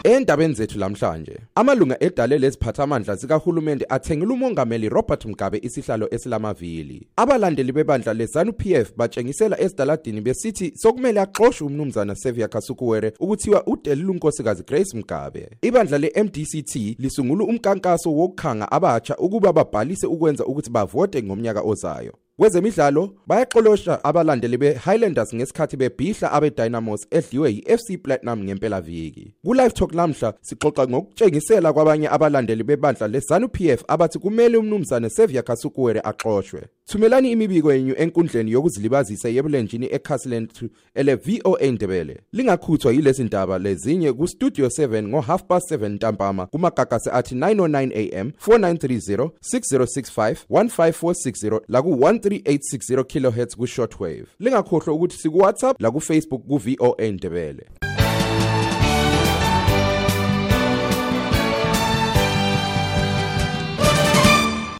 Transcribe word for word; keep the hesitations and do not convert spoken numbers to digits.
Endabeni zethu lamhlanje, amalunga edale leziphathamandla zikahulumende athengela umongameli Robert Mugabe isihlalo esilamavili. Abalandeli bebandla leZANU-P F batshengisela esidaladini besithi sokumele axoshwe umnumzana Xavier Kasukuwere ukuthiwa udelile unkosikazi Grace Mugabe. Ibandla le-M D C T lisungula umkankaso wokukhanga abatsha ukuba babhalise ukwenza ukuthi bavote ngomnyaka ozayo. Kwezemidlalo bayaxolosha abalandeli beHighlanders ngesikhathi bebhihla abeDynamos edliwe yi-F C Platinum ngempela viki. Ku-Live Talk lamhla sixoxa ngokutshengisela kwabanye abalandeli bebandla leZANU-P F abathi kumele umnumzane Xavier Kasukuwere axoshwe. Thumelani imibiko yenu enkundleni yokuzilibazisa yebulenjini eKhasiland ele V O A Ndebele. Lingakhuthwa yilezi ndaba lezinye ku Studio seven ngo half past seven ntambama kumagagasi athi nine oh nine A M four nine three zero six zero six five one five four six zero la ku one three eight six zero kilohertz ku shortwave. Lingakhohlwa ukuthi siku WhatsApp la ku Facebook ku V O A Ndebele.